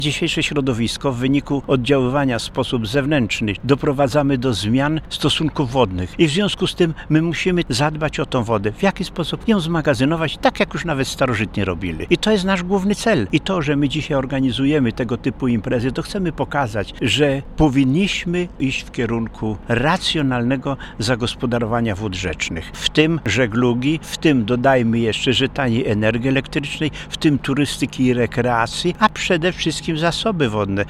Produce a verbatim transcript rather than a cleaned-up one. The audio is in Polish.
Dzisiejsze środowisko w wyniku oddziaływania w sposób zewnętrzny doprowadzamy do zmian stosunków wodnych i w związku z tym my musimy zadbać o tą wodę. W jaki sposób ją zmagazynować, tak jak już nawet starożytnie robili. I to jest nasz główny cel. I to, że my dzisiaj organizujemy tego typu imprezy, to chcemy pokazać, że powinniśmy iść w kierunku racjonalnego zagospodarowania wód rzecznych. W tym żeglugi, w tym dodajmy jeszcze, że taniej energii elektrycznej, w tym turystyki i rekreacji, a przede wszystkim zasoby wodne.